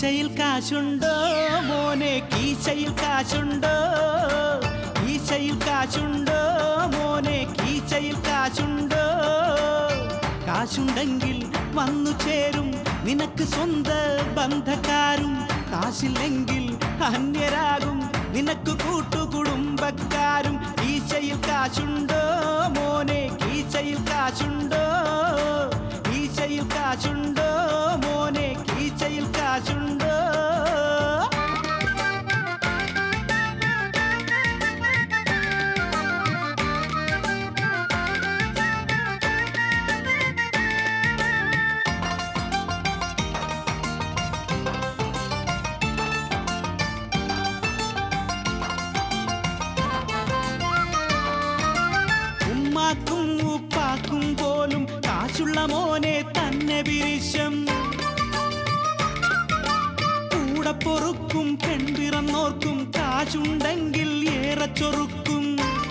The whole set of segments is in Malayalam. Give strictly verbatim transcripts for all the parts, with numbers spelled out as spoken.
കീശയിൽ കാശുണ്ടോ മോനെ, കീശയിൽ കാശുണ്ടോ, കീശയിൽ കാശുണ്ടോ മോനെ, കീശയിൽ കാശുണ്ടോ. കാശുണ്ടെങ്കിൽ വന്നു ചേരും നിനക്ക് സ്വന്ത ബന്ധക്കാരും, കാശില്ലെങ്കിൽ അന്യരാകും നിനക്ക് കൂട്ടുകുടുംബക്കാരും. കീശയിൽ കാശുണ്ടോ മോനെ, കീശയിൽ കാശുണ്ടോ, കീശയിൽ കാശുണ്ടോ മോനെ, കീശയിൽ കാശുണ്ടോ. ഉമ്മാക്കും ഉപ്പാക്കും പോലും കാശുള്ള മോനെ തന്നെ വിരിശം. കൂടെ പൊറുക്കും പെൺപിറന്നോർക്കും കാശുണ്ടെങ്കിൽ ഏറെ ചൊറുക്കും.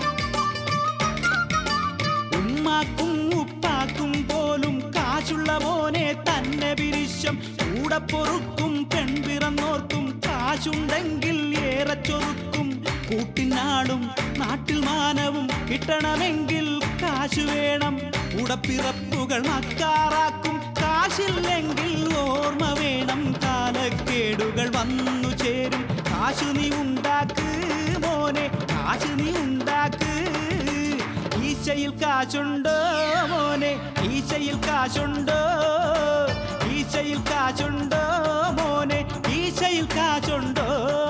ഉമ്മാക്കും ഉപ്പാക്കും പോലും കാശുള്ള മോനെ തന്നെ വിരിശം. കൂടെ പൊറുക്കും പെൺപിറന്നോർക്കും കാശുണ്ടെങ്കിൽ ഏറെ ചൊറുക്കും. കൂട്ടിനാടും നാട്ടിൽ മാനവും കിട്ടണമെങ്കിൽ കാശു വേണം. ഉടപ്പിറപ്പുകൾ മക്കാറാക്കും കാശില്ലെങ്കിൽ ഓർമ്മ വേണം. കാലക്കേടുകൾ വന്നു ചേരും കാശു നീ ഉണ്ടാക്ക് മോനെ, കാശു നീ ഉണ്ടാക്ക്. ഈശയിൽ കാശുണ്ടോ മോനെ, ഈശയിൽ കാശുണ്ടോ, ഈശയിൽ കാശുണ്ടോ മോനെ, ഈശയിൽ കാശുണ്ടോ.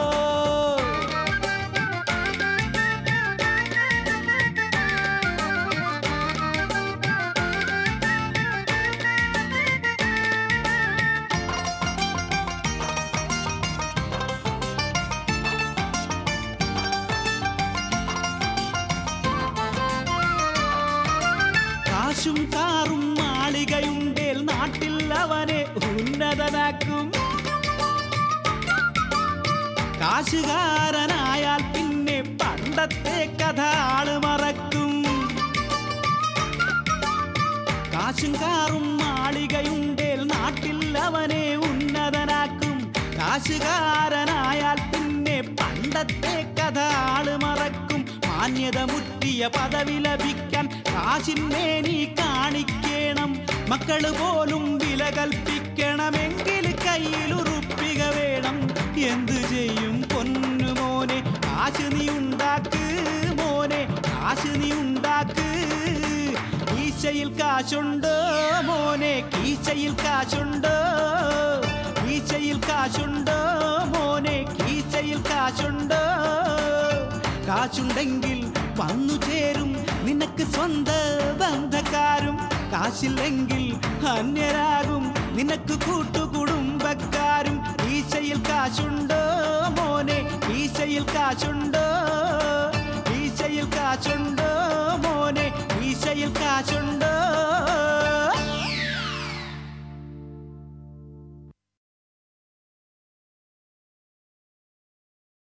കാശും കാറും മാളികയുണ്ടേൽ നാട്ടിൽ അവനെ ഉന്നതനാക്കും. കാശുകാരനായാൽ പിന്നെ പണ്ടത്തെ കഥ ആള് മറക്കും. കാശും കാറും മാളികയുണ്ടേൽ നാട്ടിൽ അവനെ ഉന്നതനാക്കും. കാശുകാരനായാൽ പിന്നെ പണ്ടത്തെ കഥ ആള് മറക്കും. മാന്യത മുറ്റിയ പദവി ലഭിക്കാൻ കാശിനെ നീ കാണിക്കണം. മക്കള് പോലും വില കൽപ്പിക്കണമെങ്കിൽ കയ്യിലുറുപ്പിക വേണം. എന്തു ചെയ്യും പൊന്നുമോനെ, കാശ് നീ ഉണ്ടാക്ക് മോനെ, കാശ് നീ ഉണ്ടാക്ക്. കീശയിൽ കാശുണ്ടോ മോനെ, കീശയിൽ കാശുണ്ടോ, കീശയിൽ കാശുണ്ടോ മോനെ, കീശയിൽ കാശുണ്ടോ. കാശുണ്ടെങ്കിൽ വന്നു ചേരും നിനക്ക് സ്വന്ത ബന്ധക്കാരും, കാശില്ലെങ്കിൽ അന്യരാകും നിനക്ക് കൂട്ടുകുടുംബക്കാരും. ഈശയിൽ കാശുണ്ടോ മോനെ, ഈശയിൽ കാശുണ്ടോ, ഈശയിൽ കാശുണ്ടോ.